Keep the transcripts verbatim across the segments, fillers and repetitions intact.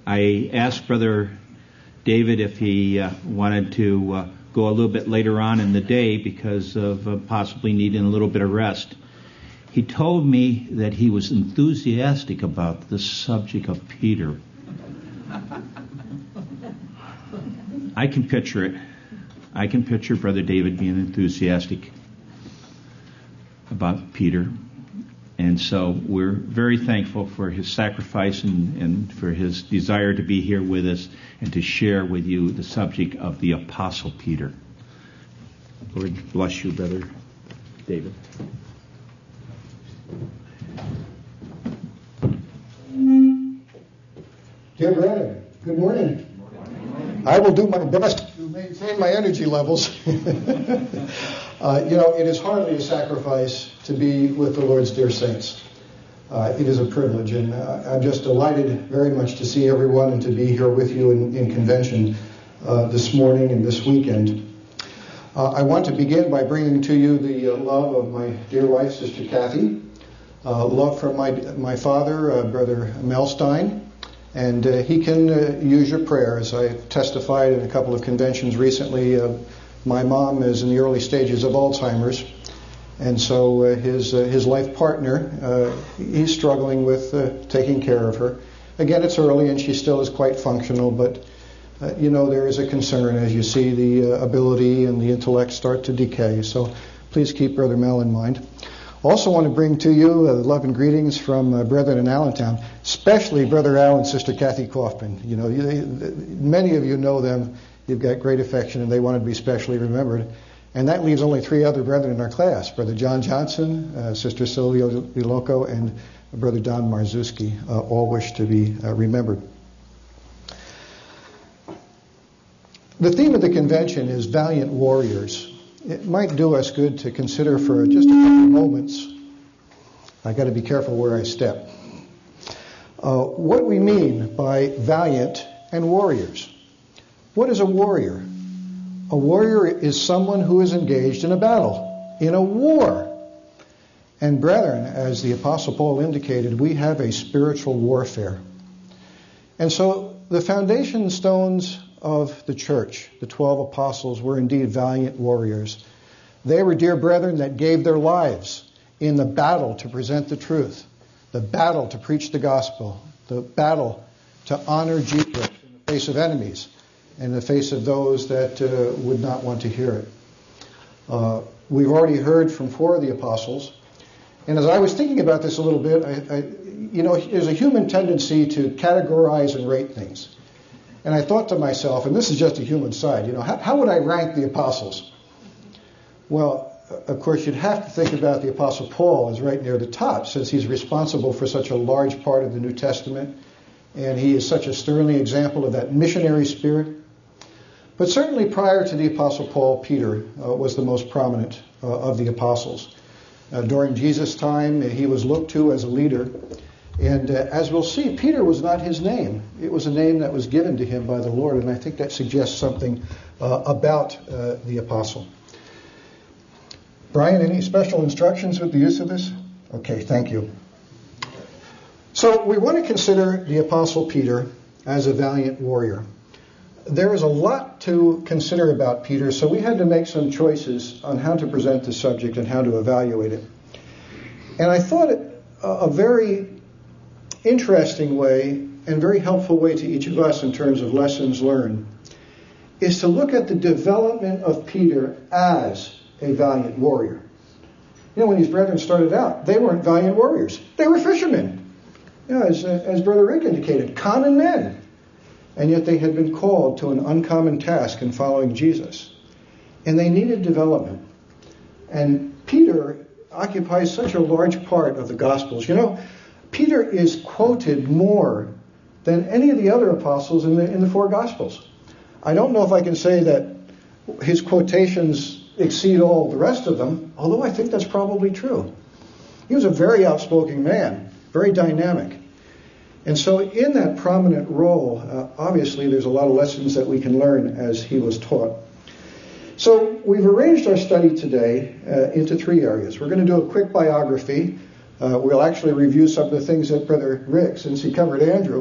I asked Brother David if he uh, wanted to uh, go a little bit later on in the day because of uh, possibly needing a little bit of rest. He told me that he was enthusiastic about the subject of Peter. I can picture it. I can picture Brother David being enthusiastic about Peter. And so we're very thankful for his sacrifice and, and for his desire to be here with us and to share with you the subject of the Apostle Peter. Lord bless you, Brother David. Dear brethren, good morning. I will do my best to maintain my energy levels. uh, you know, it is hardly a sacrifice to be with the Lord's dear saints. Uh, it is a privilege, and uh, I'm just delighted very much to see everyone and to be here with you in, in convention uh, this morning and this weekend. Uh, I want to begin by bringing to you the uh, love of my dear wife, Sister Kathy, uh, love from my my father, uh, Brother Melstein. And uh, he can uh, use your prayers. I testified in a couple of conventions recently. Uh, my mom is in the early stages of Alzheimer's. And so uh, his uh, his life partner, uh, he's struggling with uh, taking care of her. Again, it's early and she still is quite functional, but uh, you know, there is a concern as you see the uh, ability and the intellect start to decay. So please keep Brother Mel in mind. Also want to bring to you uh, love and greetings from uh, brethren in Allentown, especially Brother Al and Sister Kathy Kaufman. You know, you, they, many of you know them. You've got great affection, and they wanted to be specially remembered. And that leaves only three other brethren in our class: Brother John Johnson, uh, Sister Sylvia Biloco, and Brother Don Marzuski. Uh, all wish to be uh, remembered. The theme of the convention is valiant warriors. It might do us good to consider for just a couple of moments. I got to be careful where I step. Uh, what we mean by valiant and warriors. What is a warrior? A warrior is someone who is engaged in a battle, in a war. And brethren, as the Apostle Paul indicated, we have a spiritual warfare. And so the foundation stones of the church, the twelve apostles, were indeed valiant warriors. They were dear brethren that gave their lives in the battle to present the truth, the battle to preach the gospel, the battle to honor Jesus in the face of enemies, in the face of those that uh, would not want to hear it. Uh, we've already heard from four of the apostles, and as I was thinking about this a little bit, I, I, you know, there's a human tendency to categorize and rate things. And I thought to myself, and this is just a human side, you know, how, how would I rank the apostles? Well, of course, you'd have to think about the Apostle Paul as right near the top, since he's responsible for such a large part of the New Testament, and he is such a sterling example of that missionary spirit. But certainly prior to the Apostle Paul, Peter uh, was the most prominent uh, of the apostles. Uh, during Jesus' time, he was looked to as a leader. And uh, as we'll see, Peter was not his name. It was a name that was given to him by the Lord, and I think that suggests something uh, about uh, the apostle. Brian, any special instructions with the use of this? Okay, thank you. So we want to consider the Apostle Peter as a valiant warrior. There is a lot to consider about Peter, so we had to make some choices on how to present the subject and how to evaluate it. And I thought it a very interesting way and very helpful way to each of us in terms of lessons learned is to look at the development of Peter as a valiant warrior. You know, when these brethren started out, they weren't valiant warriors. They were fishermen. You know, as, as Brother Rick indicated, common men. And yet they had been called to an uncommon task in following Jesus. And they needed development. And Peter occupies such a large part of the Gospels. You know, Peter is quoted more than any of the other apostles in the in the four Gospels. I don't know if I can say that his quotations exceed all the rest of them, although I think that's probably true. He was a very outspoken man, very dynamic. And so in that prominent role, uh, obviously there's a lot of lessons that we can learn as he was taught. So we've arranged our study today uh, into three areas. We're going to do a quick biography. Uh, we'll actually review some of the things that Brother Rick, since he covered Andrew,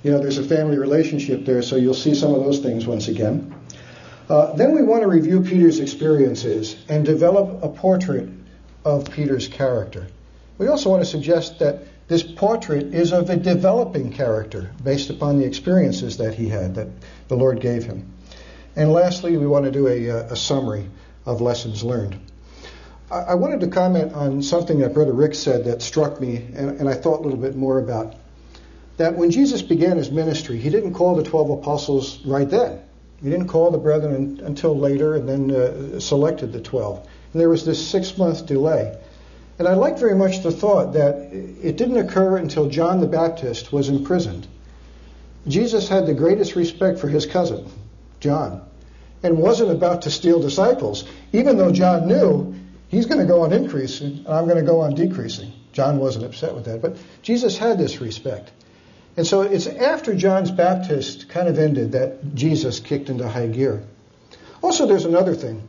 You know, there's a family relationship there, so you'll see some of those things once again. Uh, then we want to review Peter's experiences and develop a portrait of Peter's character. We also want to suggest that this portrait is of a developing character based upon the experiences that he had, that the Lord gave him. And lastly, we want to do a, a summary of lessons learned. I, I wanted to comment on something that Brother Rick said that struck me, and, and I thought a little bit more about. That when Jesus began his ministry, he didn't call the twelve apostles right then. He didn't call the brethren until later, and then uh, selected the twelve. And there was this six-month delay. And I like very much the thought that it didn't occur until John the Baptist was imprisoned. Jesus had the greatest respect for his cousin, John, and wasn't about to steal disciples, even though John knew he's going to go on increasing and I'm going to go on decreasing. John wasn't upset with that, but Jesus had this respect. And so it's after John's Baptist kind of ended that Jesus kicked into high gear. Also, there's another thing.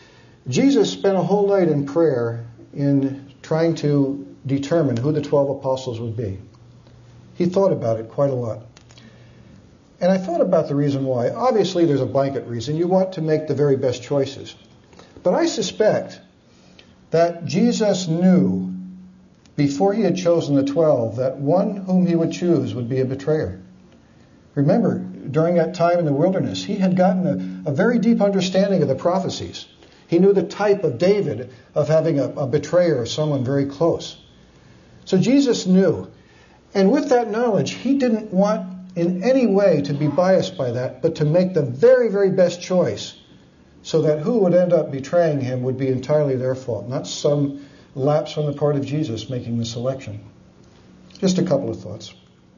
Jesus spent a whole night in prayer in trying to determine who the twelve apostles would be. He thought about it quite a lot. And I thought about the reason why. Obviously, there's a blanket reason. You want to make the very best choices. But I suspect that Jesus knew before he had chosen the twelve that one whom he would choose would be a betrayer. Remember, during that time in the wilderness, he had gotten a, a very deep understanding of the prophecies. He knew the type of David of having a, a betrayer, someone very close. So Jesus knew. And with that knowledge, he didn't want in any way to be biased by that, but to make the very, very best choice so that who would end up betraying him would be entirely their fault, not some lapse on the part of Jesus making the selection. Just a couple of thoughts.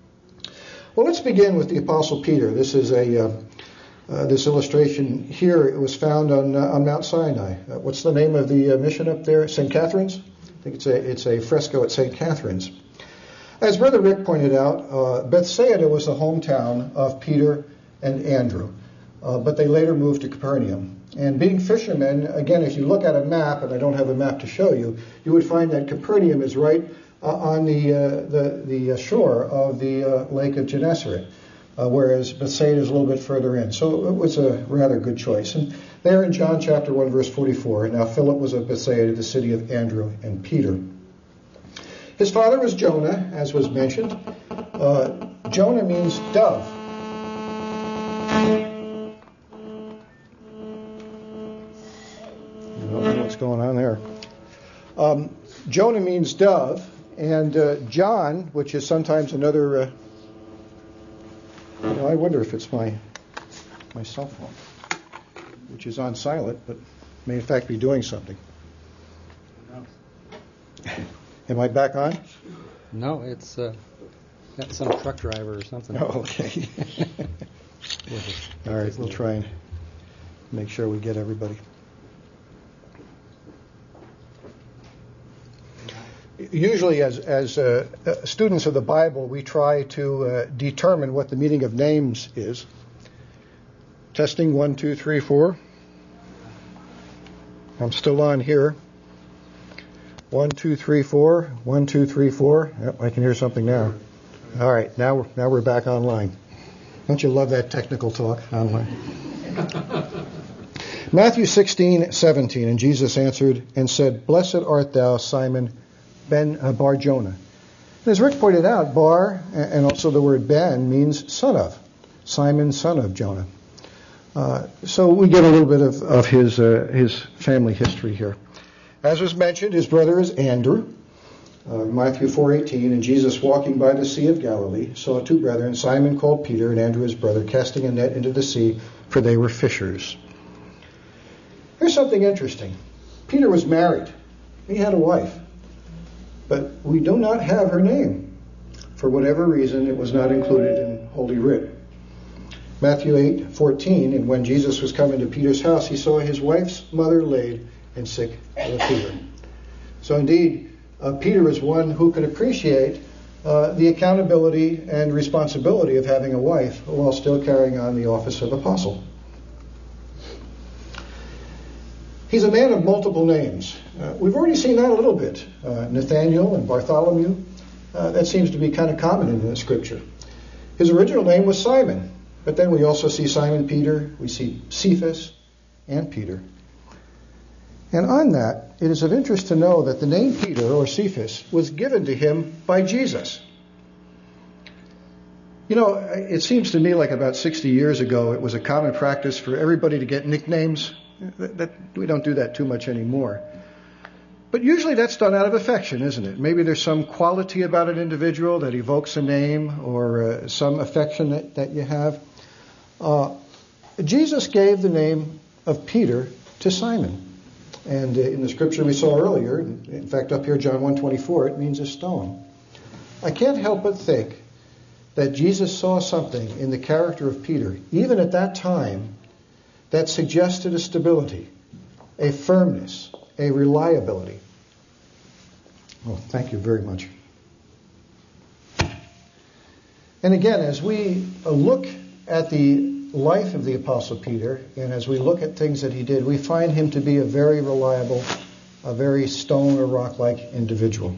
Well, let's begin with the Apostle Peter. This is a... Uh, Uh, this illustration here, it was found on uh, on Mount Sinai. Uh, what's the name of the uh, mission up there? Saint Catherine's? I think it's a it's a fresco at Saint Catherine's. As Brother Rick pointed out, uh, Bethsaida was the hometown of Peter and Andrew, uh, but they later moved to Capernaum. And being fishermen, again, if you look at a map, and I don't have a map to show you, you would find that Capernaum is right uh, on the uh, the the shore of the uh, Lake of Gennesaret. Uh, whereas Bethsaida is a little bit further in. So it was a rather good choice. And there in John chapter one, verse forty-four, now Philip was of Bethsaida, the city of Andrew and Peter. His father was Jonah, as was mentioned. Uh, Jonah means dove. I don't know what's going on there. Um, Jonah means dove, and uh, John, which is sometimes another... Uh, You know, I wonder if it's my my cell phone, which is on silent, but may in fact be doing something. Am I back on? No, it's uh, got some truck driver or something. Oh, okay. All right, we'll try and make sure we get everybody. Usually, as as uh, students of the Bible, we try to uh, determine what the meaning of names is. Testing one, two, three, four. I'm still on here. One, two, three, four. One, two, three, four. Yep, I can hear something now. All right, now we're now we're back online. Don't you love that technical talk online? Matthew sixteen, seventeen, and Jesus answered and said, "Blessed art thou, Simon Ben uh, Bar Jonah." And as Rick pointed out, Bar and also the word Ben means son of. Simon, son of Jonah. Uh, so we get a little bit of, of his uh, his family history here. As was mentioned, his brother is Andrew. Uh, Matthew four eighteen, and Jesus walking by the Sea of Galilee saw two brethren, Simon called Peter and Andrew his brother, casting a net into the sea, for they were fishers. Here's something interesting. Peter was married. He had a wife. But we do not have her name. For whatever reason, it was not included in Holy Writ. Matthew eight fourteen, and when Jesus was coming to Peter's house, he saw his wife's mother laid and sick of a fever. So indeed, uh, Peter is one who could appreciate uh, the accountability and responsibility of having a wife while still carrying on the office of apostle. He's a man of multiple names. Uh, we've already seen that a little bit. Uh, Nathaniel and Bartholomew. Uh, that seems to be kind of common in the Scripture. His original name was Simon, but then we also see Simon Peter, we see Cephas, and Peter. And on that, it is of interest to know that the name Peter, or Cephas, was given to him by Jesus. You know, it seems to me like about sixty years ago, it was a common practice for everybody to get nicknames. That, that, we don't do that too much anymore. But usually that's done out of affection, isn't it? Maybe there's some quality about an individual that evokes a name or uh, some affection that, that you have. Uh, Jesus gave the name of Peter to Simon. And uh, in the scripture we saw earlier, in fact up here, John one twenty-four, it means a stone. I can't help but think that Jesus saw something in the character of Peter, even at that time, that suggested a stability, a firmness, a reliability. Oh, thank you very much. And again, as we look at the life of the Apostle Peter, and as we look at things that he did, we find him to be a very reliable, a very stone or rock-like individual.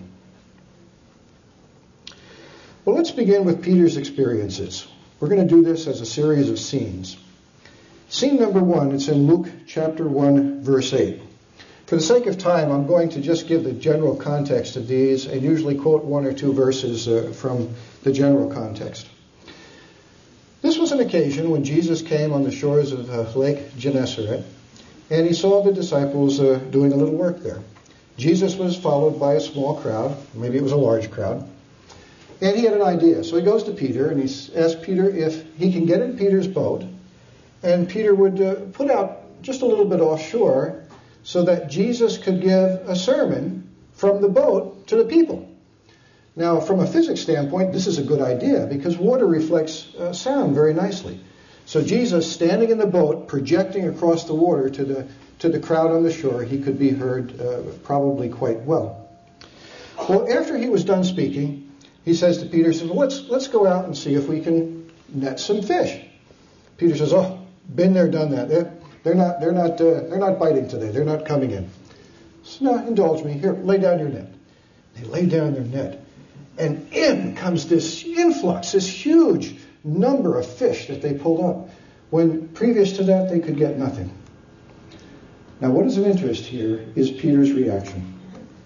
Well, let's begin with Peter's experiences. We're going to do this as a series of scenes. Scene number one, it's in Luke chapter one, verse eight. For the sake of time, I'm going to just give the general context of these and usually quote one or two verses uh, from the general context. This was an occasion when Jesus came on the shores of uh, Lake Gennesaret, and he saw the disciples uh, doing a little work there. Jesus was followed by a small crowd, maybe it was a large crowd, and he had an idea. So he goes to Peter, and he asks Peter if he can get in Peter's boat, and Peter would uh, put out just a little bit offshore so that Jesus could give a sermon from the boat to the people. Now, from a physics standpoint, this is a good idea because water reflects uh, sound very nicely. So Jesus, standing in the boat, projecting across the water to the to the crowd on the shore, he could be heard uh, probably quite well. Well, after he was done speaking, he says to Peter, says, well, let's let's go out and see if we can net some fish. Peter says, oh, been there, done that. They're, they're not they're not uh, they're not biting today. They're not coming in. So, no, indulge me. Here, lay down your net. They lay down their net. And in comes this influx, this huge number of fish that they pulled up, when previous to that they could get nothing. Now, what is of interest here is Peter's reaction.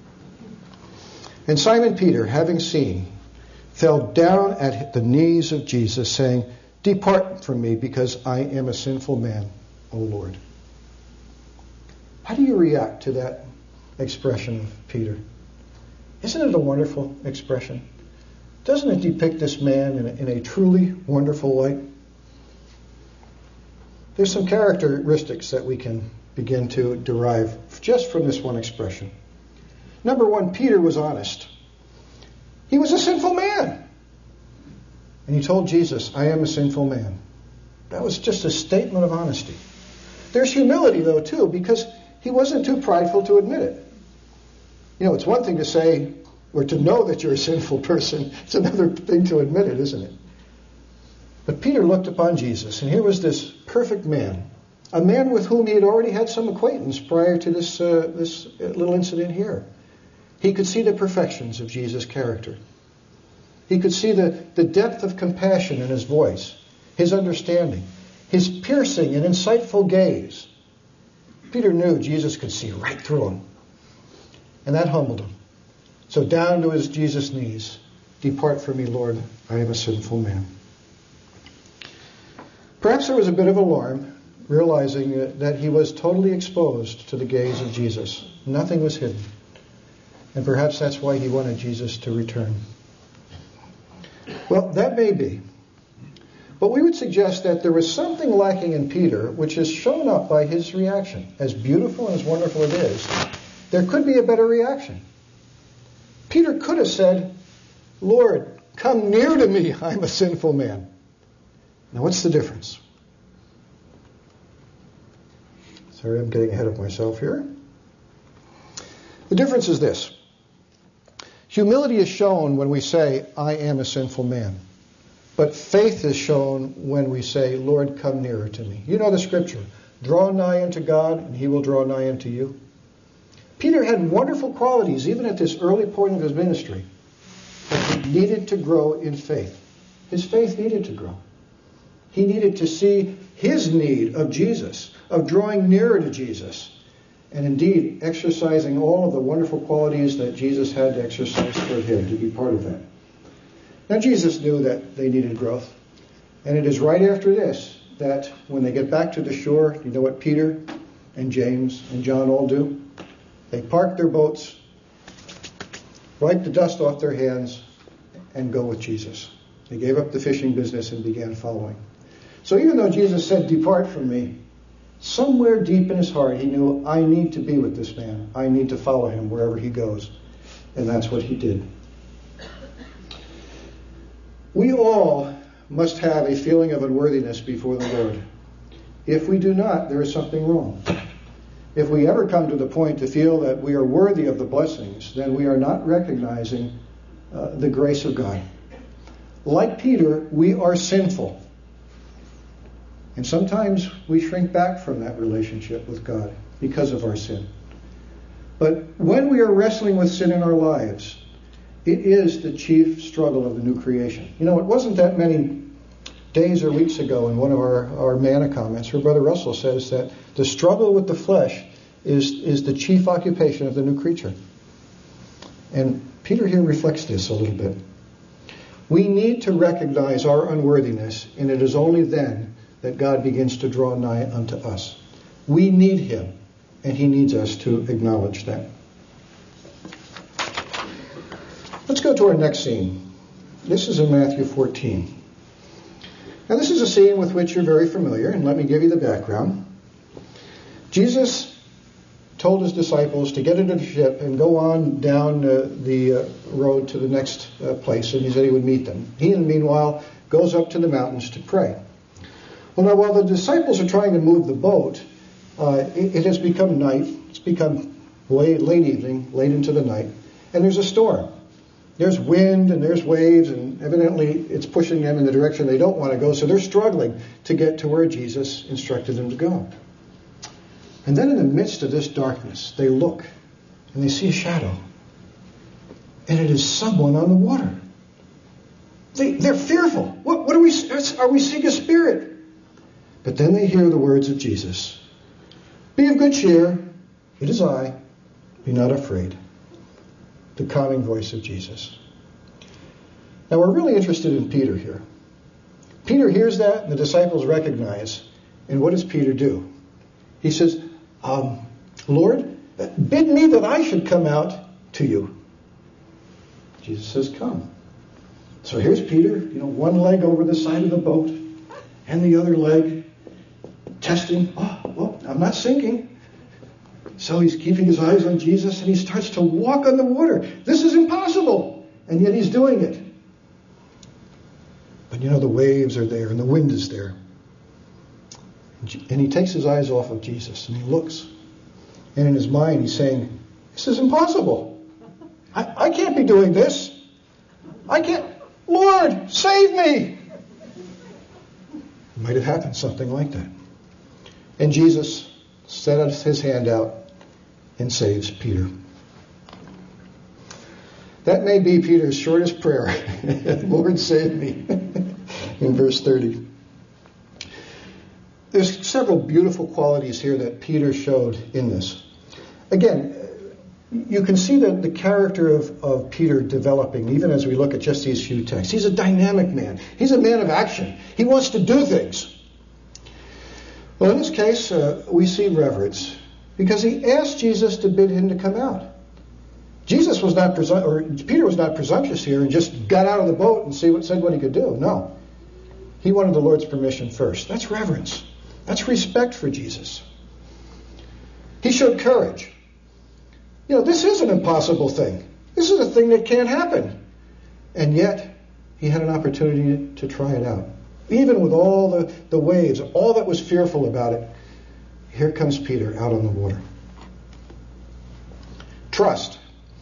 And Simon Peter, having seen, fell down at the knees of Jesus, saying, depart from me, because I am a sinful man, O Lord. How do you react to that expression of Peter? Isn't it a wonderful expression? Doesn't it depict this man in a, in a truly wonderful light? There's some characteristics that we can begin to derive just from this one expression. Number one, Peter was honest. He was a sinful man. And he told Jesus, I am a sinful man. That was just a statement of honesty. There's humility, though, too, because he wasn't too prideful to admit it. You know, it's one thing to say or to know that you're a sinful person. It's another thing to admit it, isn't it? But Peter looked upon Jesus, and here was this perfect man, a man with whom he had already had some acquaintance prior to this uh, this little incident here. He could see the perfections of Jesus' character. He could see the, the depth of compassion in his voice, his understanding, his piercing and insightful gaze. Peter knew Jesus could see right through him. And that humbled him. So down to his Jesus' knees, depart from me, Lord, I am a sinful man. Perhaps there was a bit of alarm, realizing that he was totally exposed to the gaze of Jesus. Nothing was hidden. And perhaps that's why he wanted Jesus to return. Well, that may be. But we would suggest that there was something lacking in Peter, which is shown up by his reaction. As beautiful and as wonderful it is, there could be a better reaction. Peter could have said, Lord, come near to me, I'm a sinful man. Now, what's the difference? Sorry, I'm getting ahead of myself here. The difference is this. Humility is shown when we say, I am a sinful man. But faith is shown when we say, Lord, come nearer to me. You know the scripture. Draw nigh unto God, and he will draw nigh unto you. Peter had wonderful qualities, even at this early point of his ministry, but he needed to grow in faith. His faith needed to grow. He needed to see his need of Jesus, of drawing nearer to Jesus, and indeed exercising all of the wonderful qualities that Jesus had to exercise toward him, to be part of that. Now, Jesus knew that they needed growth. And it is right after this that when they get back to the shore, you know what Peter and James and John all do? They park their boats, wipe the dust off their hands, and go with Jesus. They gave up the fishing business and began following. So even though Jesus said, "Depart from me," somewhere deep in his heart he knew, I need to be with this man. I need to follow him wherever he goes. And that's what he did. We all must have a feeling of unworthiness before the Lord. If we do not, there is something wrong. If we ever come to the point to feel that we are worthy of the blessings, then we are not recognizing uh, the grace of God. Like Peter, we are sinful. And sometimes we shrink back from that relationship with God because of our sin. But when we are wrestling with sin in our lives, it is the chief struggle of the new creation. You know, it wasn't that many days or weeks ago in one of our, our manna comments where Brother Russell says that the struggle with the flesh is, is the chief occupation of the new creature. And Peter here reflects this a little bit. We need to recognize our unworthiness, and it is only then that God begins to draw nigh unto us. We need him, and he needs us to acknowledge that. Let's go to our next scene. This is in Matthew fourteen. Now this is a scene with which you're very familiar, and let me give you the background. Jesus told his disciples to get into the ship and go on down uh, the uh, road to the next uh, place, and he said he would meet them. He, in the meanwhile, goes up to the mountains to pray. Well, now, while the disciples are trying to move the boat, uh, it, it has become night. It's become late, late evening, late into the night, and there's a storm. There's wind and there's waves, and evidently it's pushing them in the direction they don't want to go, so they're struggling to get to where Jesus instructed them to go. And then in the midst of this darkness, they look and they see a shadow. And it is someone on the water. They, they're fearful. What, what are we, are we seeing a spirit? But then they hear the words of Jesus. Be of good cheer. It is I. Be not afraid. The calming voice of Jesus. Now we're really interested in Peter here. Peter hears that, and the disciples recognize. And what does Peter do? He says, um, Lord, bid me that I should come out to you. Jesus says, come. So here's Peter, you know, one leg over the side of the boat, and the other leg testing. Oh, well, I'm not sinking. So he's keeping his eyes on Jesus, and he starts to walk on the water. This is impossible, and yet he's doing it. But you know, the waves are there, and the wind is there. And he takes his eyes off of Jesus, and he looks. And in his mind, he's saying, this is impossible. I, I can't be doing this. I can't. Lord, save me. It might have happened something like that. And Jesus set his hand out and saves Peter. That may be Peter's shortest prayer. Lord, save me. In verse thirty. There's several beautiful qualities here that Peter showed in this. Again, you can see the, the character of, of Peter developing even as we look at just these few texts. He's a dynamic man. He's a man of action. He wants to do things. Well, in this case, uh, we see reverence because he asked Jesus to bid him to come out. Jesus was not presu- or Peter was not presumptuous here and just got out of the boat and see what said what he could do. No. He wanted the Lord's permission first. That's reverence. That's respect for Jesus. He showed courage. You know, this is an impossible thing. This is a thing that can't happen. And yet, he had an opportunity to try it out. Even with all the, the waves, all that was fearful about it, here comes Peter out on the water. Trust.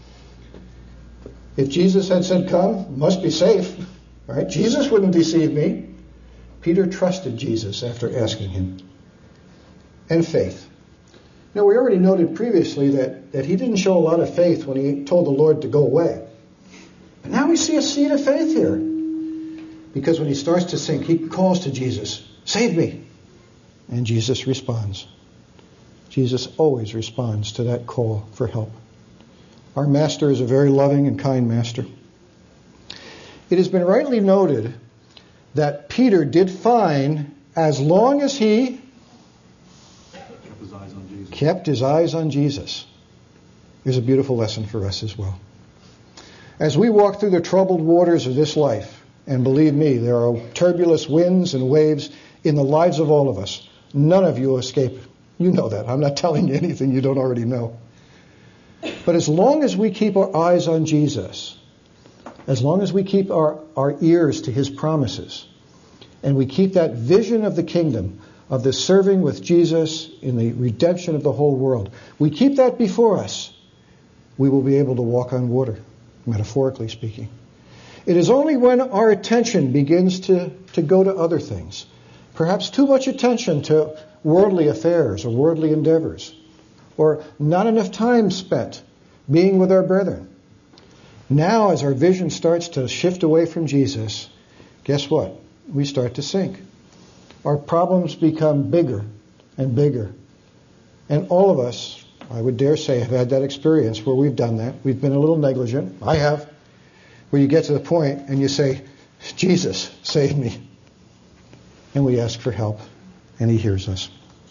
If Jesus had said, come, must be safe, right? Jesus wouldn't deceive me. Peter trusted Jesus after asking him. And faith. Now, we already noted previously that, that he didn't show a lot of faith when he told the Lord to go away. But now we see a seed of faith here. Because when he starts to sink, he calls to Jesus, "Save me." And Jesus responds. Jesus always responds to that call for help. Our Master is a very loving and kind Master. It has been rightly noted that Peter did fine as long as he Kept his eyes on Jesus. kept his eyes on Jesus. There's a beautiful lesson for us as well. As we walk through the troubled waters of this life, and believe me, there are turbulent winds and waves in the lives of all of us. None of you escape. You know that. I'm not telling you anything you don't already know. But as long as we keep our eyes on Jesus, as long as we keep our, our ears to his promises, and we keep that vision of the kingdom, of the serving with Jesus in the redemption of the whole world, we keep that before us, we will be able to walk on water, metaphorically speaking. It is only when our attention begins to, to go to other things, perhaps too much attention to worldly affairs or worldly endeavors, or not enough time spent being with our brethren. Now, as our vision starts to shift away from Jesus, guess what? We start to sink. Our problems become bigger and bigger. And all of us, I would dare say, have had that experience where we've done that. We've been a little negligent. I have. Where you get to the point and you say, "Jesus, save me." And we ask for help, and he hears us.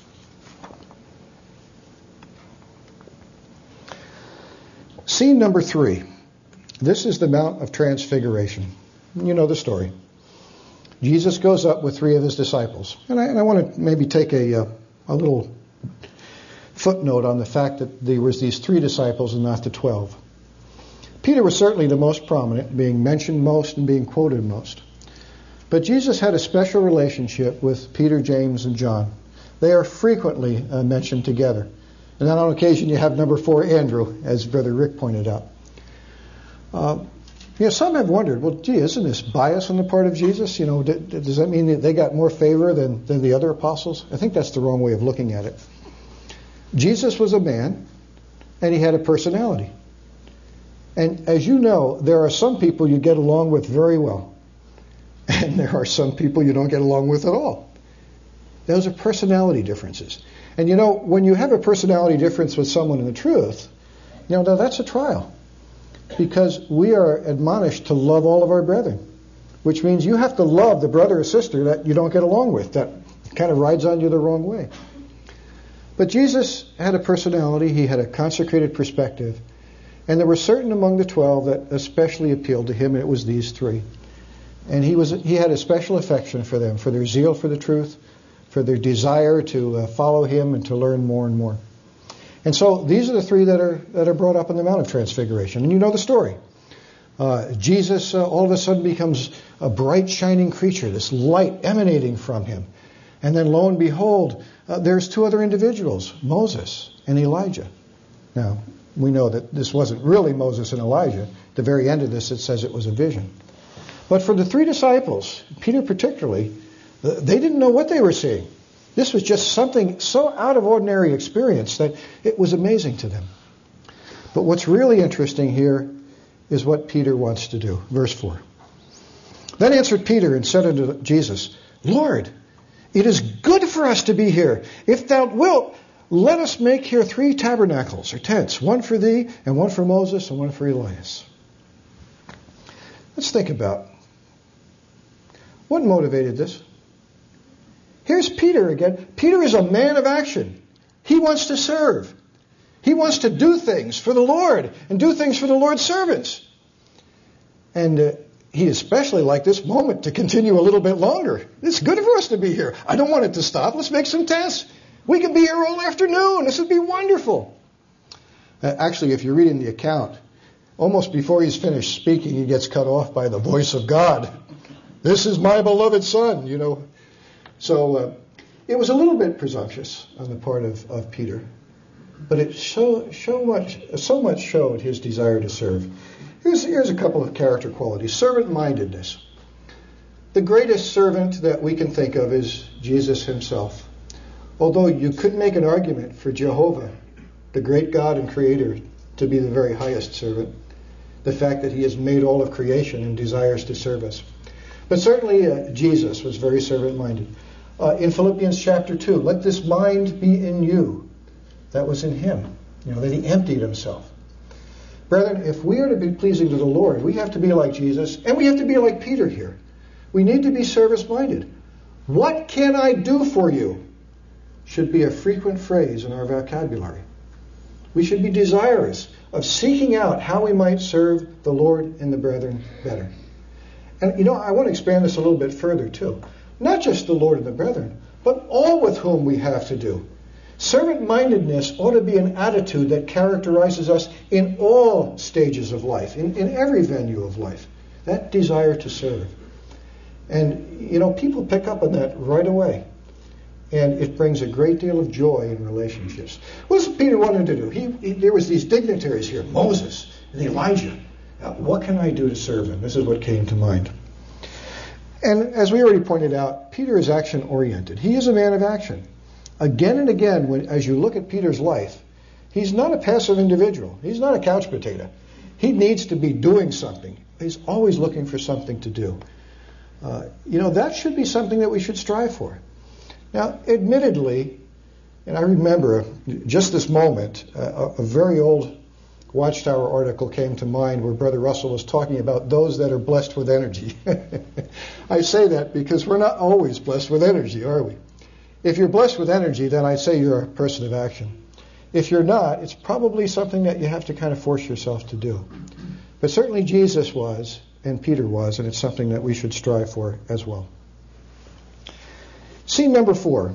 Scene number three. This is the Mount of Transfiguration. You know the story. Jesus goes up with three of his disciples. And I, and I want to maybe take a, uh, a little footnote on the fact that there was these three disciples and not the twelve. Peter was certainly the most prominent, being mentioned most and being quoted most. But Jesus had a special relationship with Peter, James, and John. They are frequently uh, mentioned together. And then on occasion you have number four, Andrew, as Brother Rick pointed out. Uh, you know, some have wondered, well, gee, isn't this bias on the part of Jesus? You know, d- does that mean that they got more favor than, than the other apostles? I think that's the wrong way of looking at it. Jesus was a man, and he had a personality. And as you know, there are some people you get along with very well. And there are some people you don't get along with at all. Those are personality differences. And you know, when you have a personality difference with someone in the truth, you know, that's a trial. Because we are admonished to love all of our brethren. Which means you have to love the brother or sister that you don't get along with, that kind of rides on you the wrong way. But Jesus had a personality, he had a consecrated perspective. And there were certain among the twelve that especially appealed to him, and it was these three. And he was he had a special affection for them, for their zeal for the truth, for their desire to uh, follow him and to learn more and more. And so these are the three that are that are brought up in the Mount of Transfiguration. And you know the story. Uh, Jesus uh, all of a sudden becomes a bright, shining creature, this light emanating from him. And then lo and behold, uh, there's two other individuals, Moses and Elijah. Now, we know that this wasn't really Moses and Elijah. At the very end of this, it says it was a vision. But for the three disciples, Peter particularly, they didn't know what they were seeing. This was just something so out of ordinary experience that it was amazing to them. But what's really interesting here is what Peter wants to do. Verse four. Then answered Peter and said unto Jesus, "Lord, it is good for us to be here. If thou wilt, let us make here three tabernacles or tents, one for thee and one for Moses and one for Elias." Let's think about what motivated this. Here's Peter again. Peter is a man of action. He wants to serve. He wants to do things for the Lord and do things for the Lord's servants. And uh, he especially liked this moment to continue a little bit longer. It's good for us to be here. I don't want it to stop. Let's make some tents. We can be here all afternoon. This would be wonderful. Uh, actually, if you're reading the account, almost before he's finished speaking, he gets cut off by the voice of God. "This is my beloved son," you know. So uh, it was a little bit presumptuous on the part of, of Peter, but it show, show much, so much showed his desire to serve. Here's, here's a couple of character qualities. Servant-mindedness. The greatest servant that we can think of is Jesus himself. Although you could make an argument for Jehovah, the great God and Creator, to be the very highest servant, the fact that he has made all of creation and desires to serve us. But certainly uh, Jesus was very servant-minded. Uh, in Philippians chapter two, let this mind be in you that was in him. You know, that he emptied himself. Brethren, if we are to be pleasing to the Lord, we have to be like Jesus, and we have to be like Peter here. We need to be service-minded. What can I do for you? Should be a frequent phrase in our vocabulary. We should be desirous of seeking out how we might serve the Lord and the brethren better. And, you know, I want to expand this a little bit further, too. Not just the Lord and the brethren, but all with whom we have to do. Servant-mindedness ought to be an attitude that characterizes us in all stages of life, in, in every venue of life. That desire to serve. And, you know, people pick up on that right away. And it brings a great deal of joy in relationships. What does Peter wanted to do? He, he, there was these dignitaries here, Moses and Elijah. Now, what can I do to serve them? This is what came to mind. And as we already pointed out, Peter is action-oriented. He is a man of action. Again and again, when, as you look at Peter's life, he's not a passive individual. He's not a couch potato. He needs to be doing something. He's always looking for something to do. Uh, you know, that should be something that we should strive for. Now, admittedly, and I remember just this moment, uh, a very old Watchtower article came to mind where Brother Russell was talking about those that are blessed with energy. I say that because we're not always blessed with energy, are we? If you're blessed with energy, then I'd say you're a person of action. If you're not, it's probably something that you have to kind of force yourself to do. But certainly Jesus was, and Peter was, and it's something that we should strive for as well. Scene number four.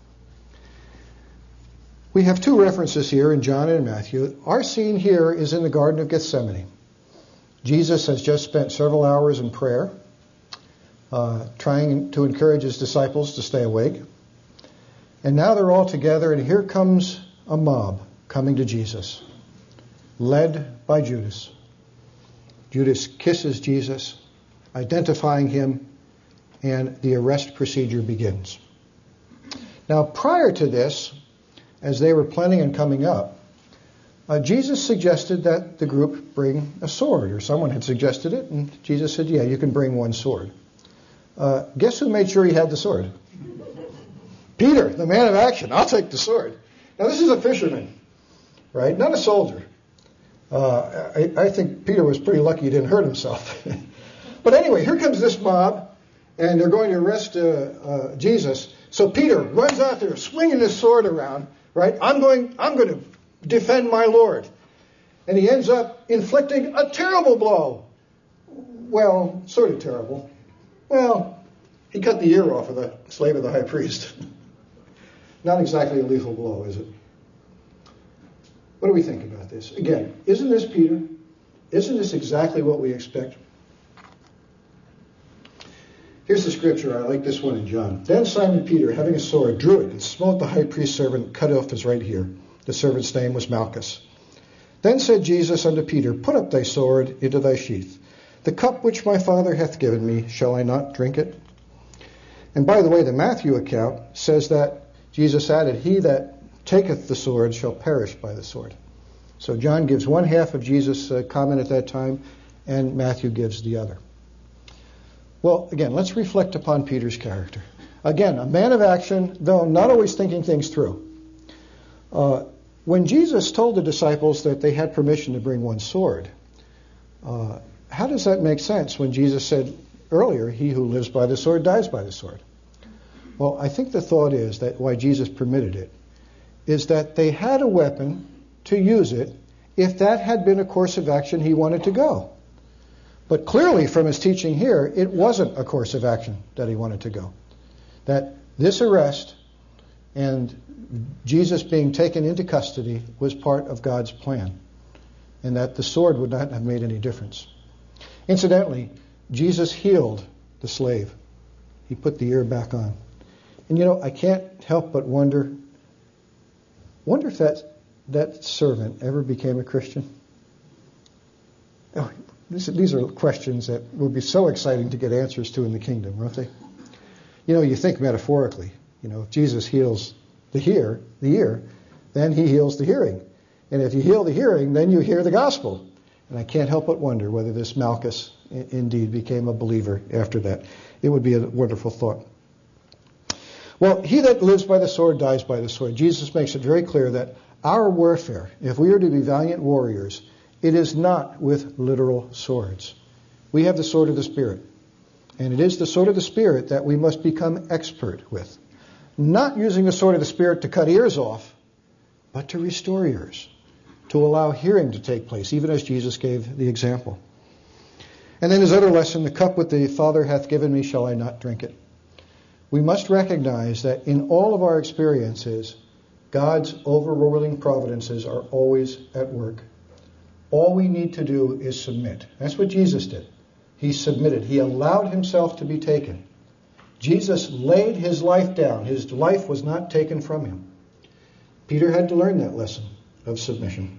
We have two references here in John and Matthew. Our scene here is in the Garden of Gethsemane. Jesus has just spent several hours in prayer, uh, trying to encourage his disciples to stay awake. And now they're all together, and here comes a mob coming to Jesus, led by Judas. Judas kisses Jesus, identifying him, and the arrest procedure begins. Now, prior to this, as they were planning on coming up, uh, Jesus suggested that the group bring a sword, or someone had suggested it, and Jesus said, yeah, you can bring one sword. Uh, guess who made sure he had the sword? Peter, the man of action. I'll take the sword. Now, this is a fisherman, right? Not a soldier. Uh, I, I think Peter was pretty lucky he didn't hurt himself. But anyway, here comes this mob, and they're going to arrest uh, uh, Jesus. So Peter runs out there, swinging his sword around, right? I'm going, I'm going to defend my Lord. And he ends up inflicting a terrible blow. Well, sort of terrible. Well, he cut the ear off of the slave of the high priest. Not exactly a lethal blow, is it? What do we think about this? Again, isn't this Peter? Isn't this exactly what we expect? Here's the scripture. I like this one in John. Then Simon Peter, having a sword, drew it and smote the high priest's servant, cut off his right ear. The servant's name was Malchus. Then said Jesus unto Peter, put up thy sword into thy sheath. The cup which my Father hath given me, shall I not drink it? And by the way, the Matthew account says that Jesus added, he that taketh the sword shall perish by the sword. So John gives one half of Jesus' uh, comment at that time, and Matthew gives the other. Well, again, let's reflect upon Peter's character. Again, a man of action, though not always thinking things through. Uh, when Jesus told the disciples that they had permission to bring one sword, uh, how does that make sense when Jesus said earlier, he who lives by the sword dies by the sword? Well, I think the thought is that why Jesus permitted it is that they had a weapon to use it if that had been a course of action he wanted to go. But clearly from his teaching here, it wasn't a course of action that he wanted to go. That this arrest and Jesus being taken into custody was part of God's plan, and that the sword would not have made any difference. Incidentally, Jesus healed the slave. He put the ear back on. And you know, I can't help but wonder, wonder if that, that servant ever became a Christian. Oh, this, these are questions that will be so exciting to get answers to in the kingdom, won't they? You know, you think metaphorically. You know, if Jesus heals the hear, the ear, then he heals the hearing. And if you heal the hearing, then you hear the gospel. And I can't help but wonder whether this Malchus i- indeed became a believer after that. It would be a wonderful thought. Well, he that lives by the sword dies by the sword. Jesus makes it very clear that our warfare, if we are to be valiant warriors, it is not with literal swords. We have the sword of the Spirit. And it is the sword of the Spirit that we must become expert with. Not using the sword of the Spirit to cut ears off, but to restore ears, to allow hearing to take place, even as Jesus gave the example. And then his other lesson, the cup which the Father hath given me, shall I not drink it? We must recognize that in all of our experiences, God's overruling providences are always at work. All we need to do is submit. That's what Jesus did. He submitted. He allowed himself to be taken. Jesus laid his life down. His life was not taken from him. Peter had to learn that lesson of submission.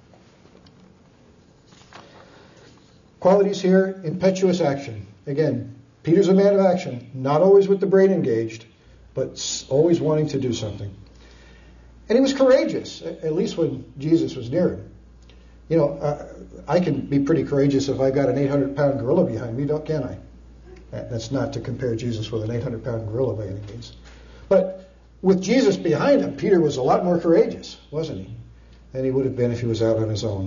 Qualities here, impetuous action. Again, Peter's a man of action, not always with the brain engaged, but always wanting to do something. And he was courageous, at least when Jesus was near him. You know, uh, I can be pretty courageous if I've got an eight hundred pound gorilla behind me, don't can I? That's not to compare Jesus with an eight hundred pound gorilla by any means. But with Jesus behind him, Peter was a lot more courageous, wasn't he, than he would have been if he was out on his own.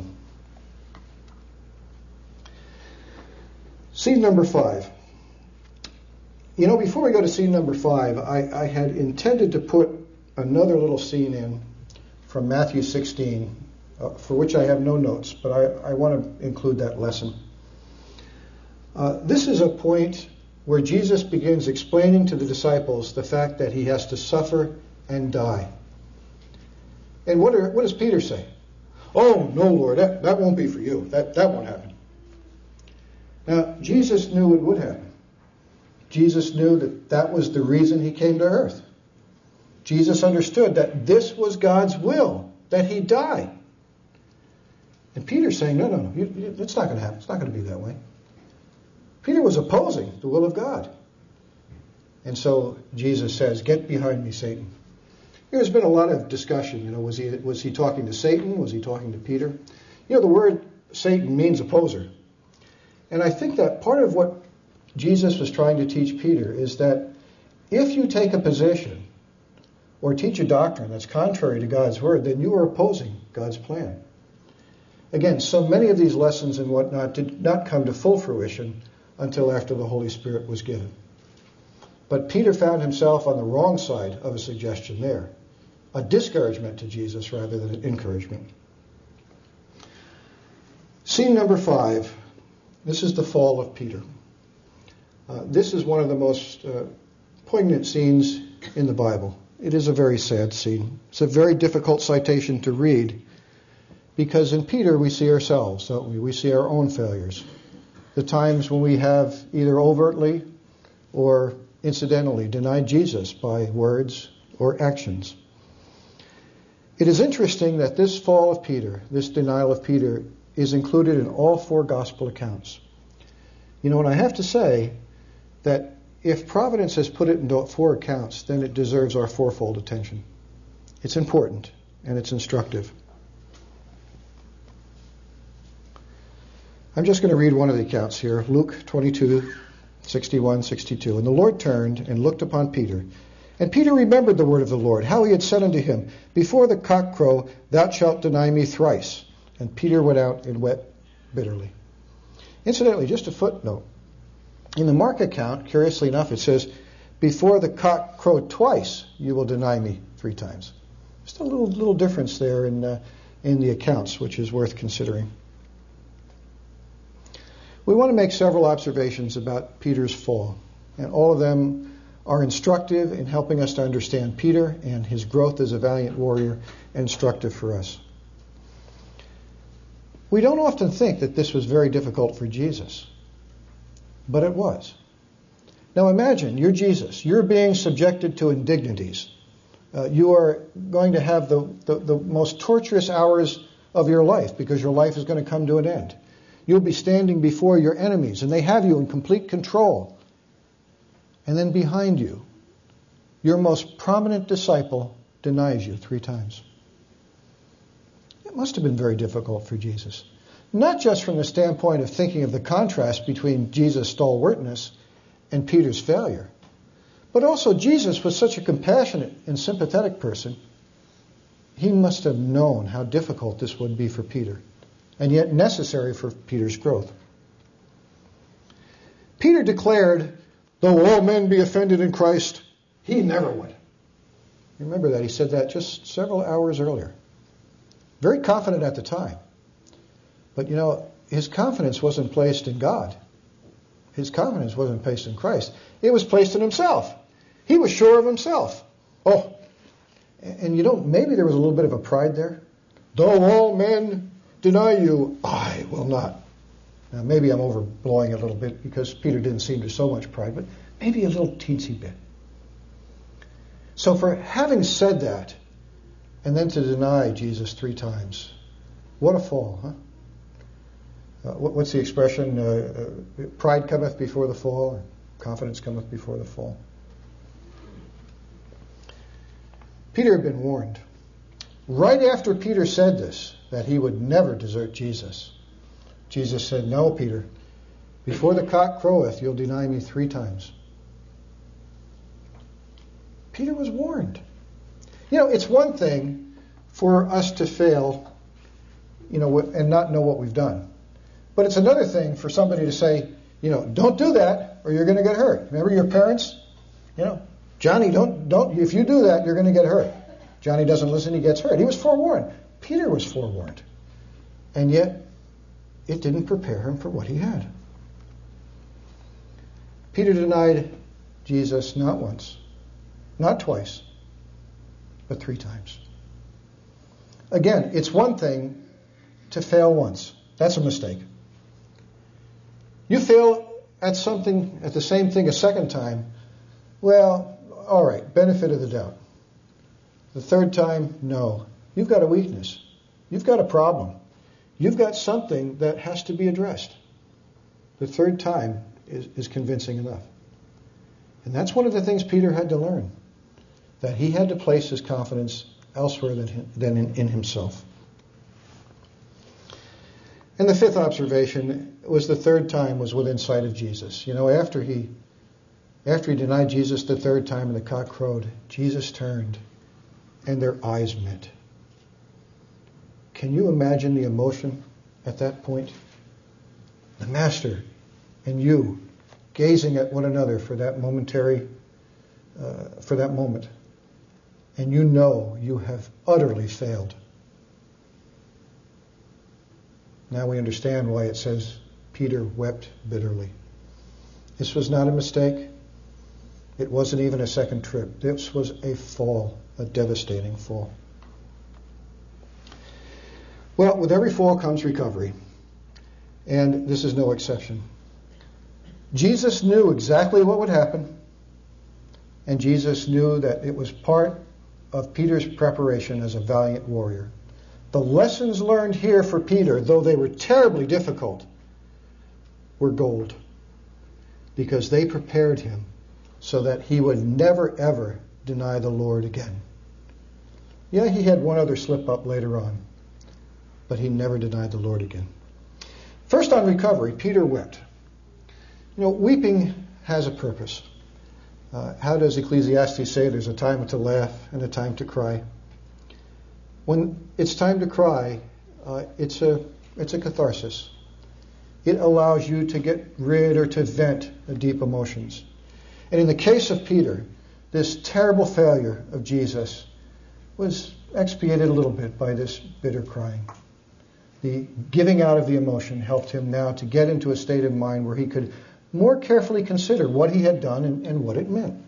Scene number five. You know, before we go to scene number five, I, I had intended to put another little scene in from Matthew sixteen, uh, for which I have no notes, but I, I want to include that lesson. Uh, this is a point where Jesus begins explaining to the disciples the fact that he has to suffer and die. And what, are, what does Peter say? Oh, no, Lord, that, that won't be for you. That, that won't happen. Now, Jesus knew it would happen. Jesus knew that that was the reason he came to earth. Jesus understood that this was God's will, that he die. And Peter's saying, no, no, no, you, you, it's not going to happen. It's not going to be that way. Peter was opposing the will of God. And so Jesus says, get behind me, Satan. There's been a lot of discussion. You know, was he, was he talking to Satan? Was he talking to Peter? You know, the word Satan means opposer. And I think that part of what Jesus was trying to teach Peter is that if you take a position or teach a doctrine that's contrary to God's word, then you are opposing God's plan. Again, so many of these lessons and whatnot did not come to full fruition until after the Holy Spirit was given. But Peter found himself on the wrong side of a suggestion there, a discouragement to Jesus rather than an encouragement. Scene number five. This is the fall of Peter. Uh, this is one of the most uh, poignant scenes in the Bible. It is a very sad scene. It's a very difficult citation to read because in Peter we see ourselves, don't we? We see our own failures. The times when we have either overtly or incidentally denied Jesus by words or actions. It is interesting that this fall of Peter, this denial of Peter, is included in all four gospel accounts. You know, and I have to say that if Providence has put it into four accounts, then it deserves our fourfold attention. It's important and it's instructive. I'm just going to read one of the accounts here, Luke twenty-two, sixty-one, sixty-two. And the Lord turned and looked upon Peter. And Peter remembered the word of the Lord, how he had said unto him, before the cock crow, thou shalt deny me thrice. And Peter went out and wept bitterly. Incidentally, just a footnote. In the Mark account, curiously enough, it says, before the cock crowed twice, you will deny me three times. Just a little little difference there in uh, in the accounts, which is worth considering. We want to make several observations about Peter's fall, and all of them are instructive in helping us to understand Peter and his growth as a valiant warrior, and instructive for us. We don't often think that this was very difficult for Jesus, but it was. Now imagine, you're Jesus. You're being subjected to indignities. Uh, you are going to have the, the, the most torturous hours of your life because your life is going to come to an end. You'll be standing before your enemies, and they have you in complete control. And then behind you, your most prominent disciple denies you three times. It must have been very difficult for Jesus. not just from the standpoint of thinking of the contrast between Jesus' stalwartness and Peter's failure, but also Jesus was such a compassionate and sympathetic person. He must have known how difficult this would be for Peter, and yet necessary for Peter's growth. Peter declared, though all men be offended in Christ, he never would. Remember that. He said that just several hours earlier. Very confident at the time. But, you know, his confidence wasn't placed in God. His confidence wasn't placed in Christ. It was placed in himself. He was sure of himself. Oh, and you know, maybe there was a little bit of a pride there. Though all men deny you, I will not. Now, maybe I'm overblowing it a little bit because Peter didn't seem to so much pride, but maybe a little teensy bit. So for having said that, and then to deny Jesus three times, what a fall, huh? Uh, what, what's the expression? Uh, uh, pride cometh before the fall, or confidence cometh before the fall. Peter had been warned. Right after Peter said this, that he would never desert Jesus, Jesus said, no, Peter, before the cock croweth, you'll deny me three times. Peter was warned. You know, it's one thing for us to fail, you know, and not know what we've done. But it's another thing for somebody to say, you know, don't do that or you're going to get hurt. Remember your parents? You know, Johnny, don't, don't, if you do that, you're going to get hurt. Johnny doesn't listen, he gets hurt. He was forewarned. Peter was forewarned. And yet, it didn't prepare him for what he had. Peter denied Jesus not once, not twice, but three times. Again, it's one thing to fail once. That's a mistake. You fail at something, at the same thing a second time, well, all right, benefit of the doubt. The third time, no. You've got a weakness. You've got a problem. You've got something that has to be addressed. The third time is, is convincing enough. And that's one of the things Peter had to learn, that he had to place his confidence elsewhere than, than in, in himself. And the fifth observation was the third time was within sight of Jesus. You know, after he after he denied Jesus the third time and the cock crowed, Jesus turned and their eyes met. Can you imagine the emotion at that point? The Master and you gazing at one another for that momentary, uh, for that moment. And you know you have utterly failed. Now we understand why it says Peter wept bitterly. This was not a mistake. It wasn't even a second trip. This was a fall, a devastating fall. Well, with every fall comes recovery. And this is no exception. Jesus knew exactly what would happen. And Jesus knew that it was part of Peter's preparation as a valiant warrior. The lessons learned here for Peter, though they were terribly difficult, were gold. Because they prepared him so that he would never, ever deny the Lord again. Yeah, he had one other slip up later on, but he never denied the Lord again. First on recovery, Peter wept. You know, weeping has a purpose. Uh, how does Ecclesiastes say there's a time to laugh and a time to cry? When it's time to cry, uh, it's a it's a catharsis. It allows you to get rid or to vent the deep emotions. And in the case of Peter, this terrible failure of Jesus was expiated a little bit by this bitter crying. The giving out of the emotion helped him now to get into a state of mind where he could more carefully consider what he had done and, and what it meant.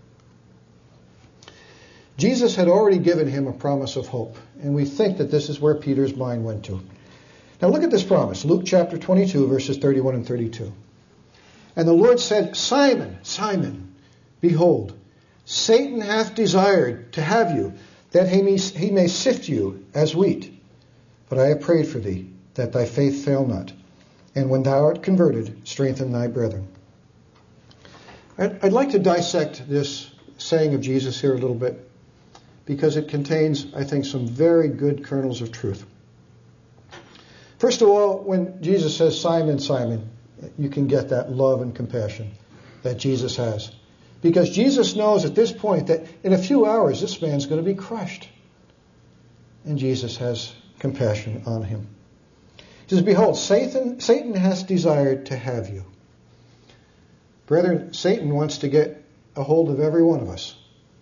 Jesus had already given him a promise of hope, and we think that this is where Peter's mind went to. Now look at this promise, Luke chapter twenty-two, verses thirty-one and thirty-two. And the Lord said, Simon, Simon, behold, Satan hath desired to have you, that he may, he may sift you as wheat. But I have prayed for thee, that thy faith fail not. And when thou art converted, strengthen thy brethren. I'd, I'd like to dissect this saying of Jesus here a little bit, because it contains, I think, some very good kernels of truth. First of all, when Jesus says, Simon, Simon, you can get that love and compassion that Jesus has. Because Jesus knows at this point that in a few hours this man's going to be crushed. And Jesus has compassion on him. He says, behold, Satan, Satan has desired to have you. Brethren, Satan wants to get a hold of every one of us.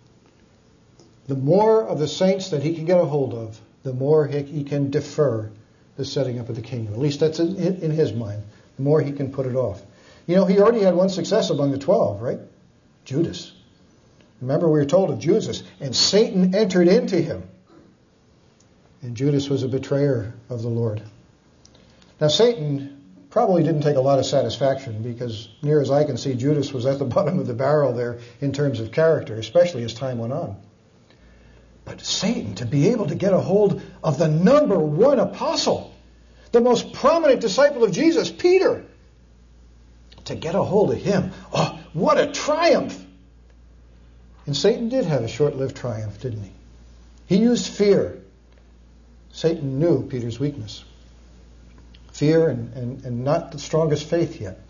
The more of the saints that he can get a hold of, the more he, he can defer the setting up of the kingdom. At least that's in, in his mind. The more he can put it off. You know, he already had one success among the twelve, right? Judas. Remember, we were told of Judas, and Satan entered into him. And Judas was a betrayer of the Lord. Now, Satan probably didn't take a lot of satisfaction because, near as I can see, Judas was at the bottom of the barrel there in terms of character, especially as time went on. But Satan, to be able to get a hold of the number one apostle, the most prominent disciple of Jesus, Peter, to get a hold of him, oh, what a triumph! And Satan did have a short-lived triumph, didn't he? He used fear. Satan knew Peter's weakness. Fear and, and, and not the strongest faith yet.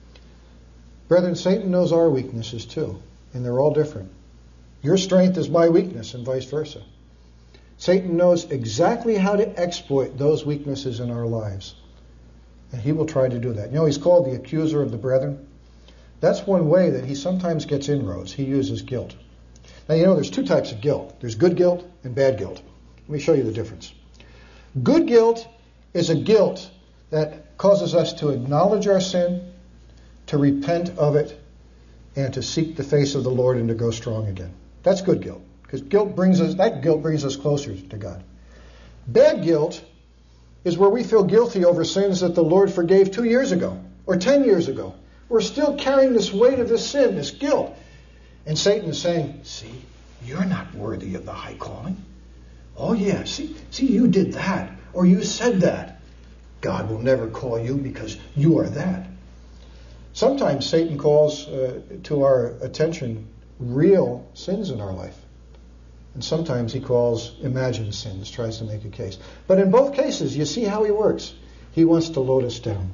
Brethren, Satan knows our weaknesses too, and they're all different. Your strength is my weakness, and vice versa. Satan knows exactly how to exploit those weaknesses in our lives. And he will try to do that. You know, he's called the accuser of the brethren. That's one way that he sometimes gets inroads. He uses guilt. Now, you know, there's two types of guilt. There's good guilt and bad guilt. Let me show you the difference. Good guilt is a guilt that causes us to acknowledge our sin, to repent of it, and to seek the face of the Lord and to go strong again. That's good guilt, because guilt brings us that guilt brings us closer to God. Bad guilt is where we feel guilty over sins that the Lord forgave two years ago or ten years ago. We're still carrying this weight of this sin, this guilt. And Satan is saying, see, you're not worthy of the high calling. Oh yeah, see, see, you did that, or you said that. God will never call you because you are that. Sometimes Satan calls uh, to our attention real sins in our life. And sometimes he calls imagined sins, tries to make a case. But in both cases, you see how he works. He wants to load us down.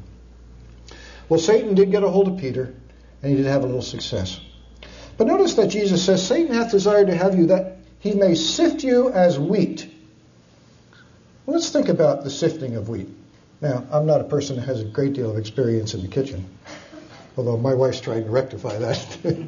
Well, Satan did get a hold of Peter, and he did have a little success. But notice that Jesus says, Satan hath desired to have you, that he may sift you as wheat. Well, let's think about the sifting of wheat. Now, I'm not a person that has a great deal of experience in the kitchen, although my wife's trying to rectify that.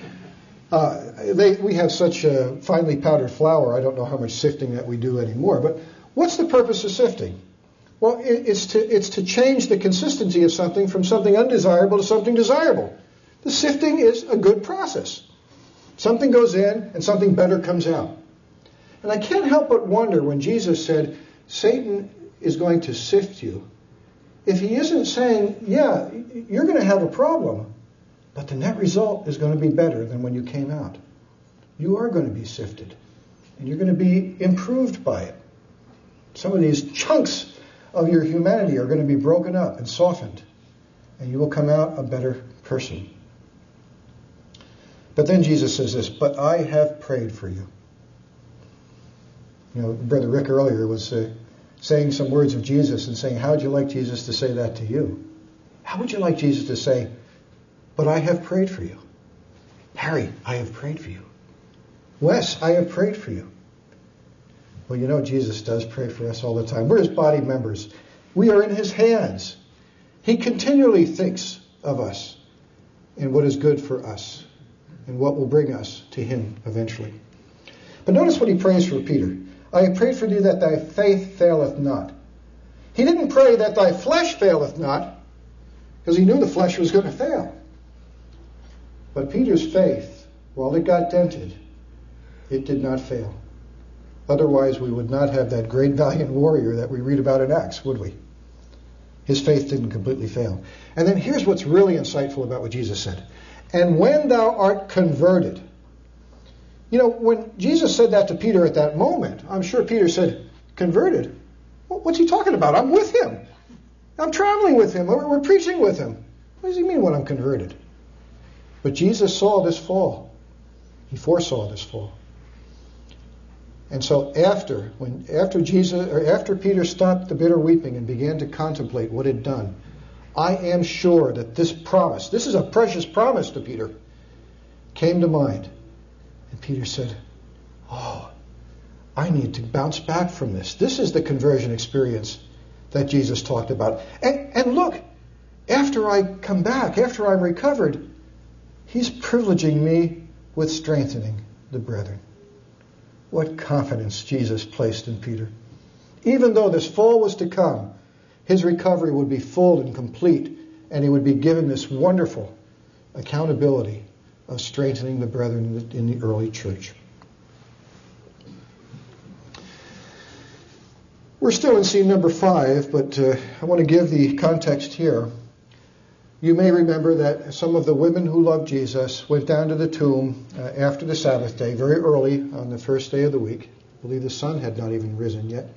uh, they, we have such uh, finely powdered flour, I don't know how much sifting that we do anymore. But what's the purpose of sifting? Well, it, it's to it's to change the consistency of something from something undesirable to something desirable. The sifting is a good process. Something goes in and something better comes out. And I can't help but wonder when Jesus said, Satan is going to sift you, if he isn't saying, yeah, you're going to have a problem, but the net result is going to be better than when you came out. You are going to be sifted, and you're going to be improved by it. Some of these chunks of your humanity are going to be broken up and softened, and you will come out a better person. But then Jesus says this, but I have prayed for you. You know, Brother Rick earlier was uh, saying some words of Jesus and saying, how would you like Jesus to say that to you? How would you like Jesus to say, but I have prayed for you? Harry, I have prayed for you. Wes, I have prayed for you. Well, you know, Jesus does pray for us all the time. We're his body members. We are in his hands. He continually thinks of us and what is good for us and what will bring us to him eventually. But notice what he prays for Peter. I have prayed for thee that thy faith faileth not. He didn't pray that thy flesh faileth not, because he knew the flesh was going to fail. But Peter's faith, while it got dented, it did not fail. Otherwise, we would not have that great valiant warrior that we read about in Acts, would we? His faith didn't completely fail. And then here's what's really insightful about what Jesus said. And when thou art converted. You know, when Jesus said that to Peter at that moment, I'm sure Peter said, converted? What's he talking about? I'm with him. I'm traveling with him. We're, we're preaching with him. What does he mean when I'm converted? But Jesus saw this fall. He foresaw this fall. And so after when after Jesus or after Peter stopped the bitter weeping and began to contemplate what he'd done, I am sure that this promise, this is a precious promise to Peter, came to mind. And Peter said, "Oh, I need to bounce back from this. This is the conversion experience that Jesus talked about. And, and look, after I come back, after I'm recovered, he's privileging me with strengthening the brethren." What confidence Jesus placed in Peter. Even though this fall was to come, his recovery would be full and complete, and he would be given this wonderful accountability of strengthening the brethren in the, in the early church. We're still in scene number five, but uh, I want to give the context here. You may remember that some of the women who loved Jesus went down to the tomb uh, after the Sabbath day, very early on the first day of the week. I believe the sun had not even risen yet.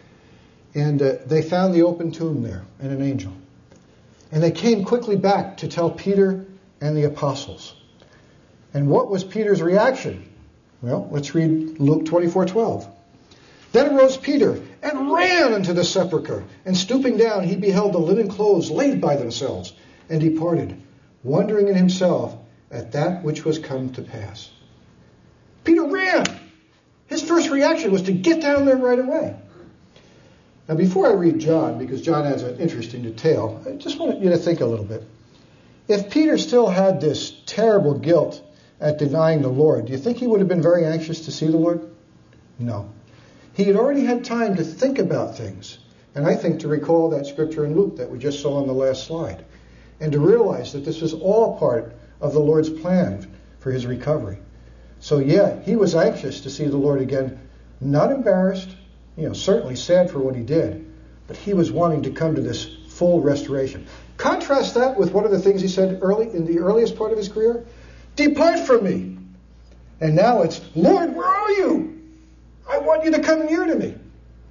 And uh, they found the open tomb there and an angel. And they came quickly back to tell Peter and the apostles. And what was Peter's reaction? Well, let's read Luke twenty-four twelve. Then arose Peter and ran into the sepulchre, and stooping down he beheld the linen clothes laid by themselves, and departed, wondering in himself at that which was come to pass. Peter ran. His first reaction was to get down there right away. Now, before I read John, because John adds an interesting detail, I just want you to think a little bit. If Peter still had this terrible guilt at denying the Lord, do you think he would have been very anxious to see the Lord? No. He had already had time to think about things, and I think to recall that scripture in Luke that we just saw on the last slide, and to realize that this was all part of the Lord's plan for his recovery. So yeah, he was anxious to see the Lord again, not embarrassed, you know, certainly sad for what he did, but he was wanting to come to this full restoration. Contrast that with one of the things he said early in the earliest part of his career. Depart from me. And now it's, Lord, where are you? I want you to come near to me.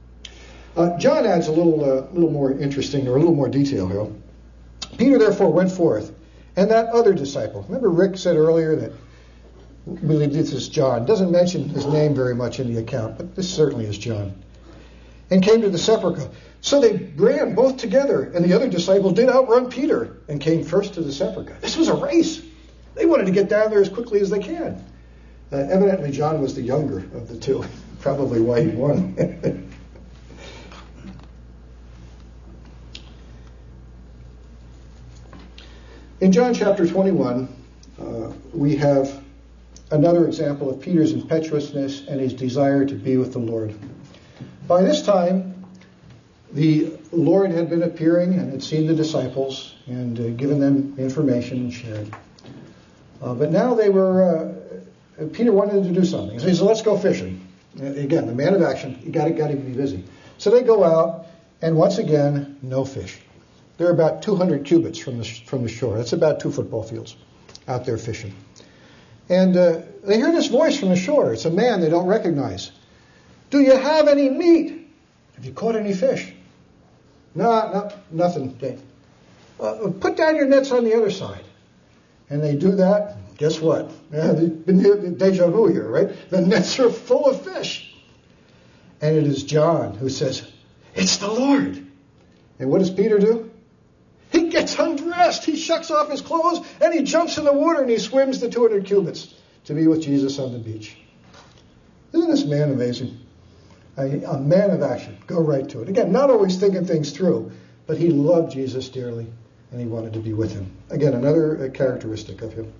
Uh, John adds a little, uh, little more interesting or a little more detail here. Peter therefore went forth, and that other disciple. Remember Rick said earlier that, we believe this is John. Doesn't mention his name very much in the account, but this certainly is John. And came to the sepulchre. So they ran both together, and the other disciple did outrun Peter and came first to the sepulchre. This was a race. They wanted to get down there as quickly as they can. Uh, evidently, John was the younger of the two. Probably why he won. In John chapter twenty-one, uh, we have another example of Peter's impetuousness and his desire to be with the Lord. By this time, the Lord had been appearing and had seen the disciples and uh, given them information and shared. Uh, but now they were, uh, Peter wanted to do something. So he said, let's go fishing. And again, the man of action, you got to be busy. So they go out, and once again, no fish. They're about two hundred cubits from the from the shore. That's about two football fields out there fishing. And uh, they hear this voice from the shore. It's a man they don't recognize. Do you have any meat? Have you caught any fish? No, no, nothing. Uh, put down your nets on the other side. And they do that. Guess what? Yeah, they've been here, deja vu here, right? The nets are full of fish. And it is John who says, it's the Lord. And what does Peter do? He gets undressed. He shucks off his clothes and he jumps in the water and he swims the two hundred cubits to be with Jesus on the beach. Isn't this man amazing? A, a man of action. Go right to it. Again, not always thinking things through, but he loved Jesus dearly and he wanted to be with him. Again, another characteristic of him.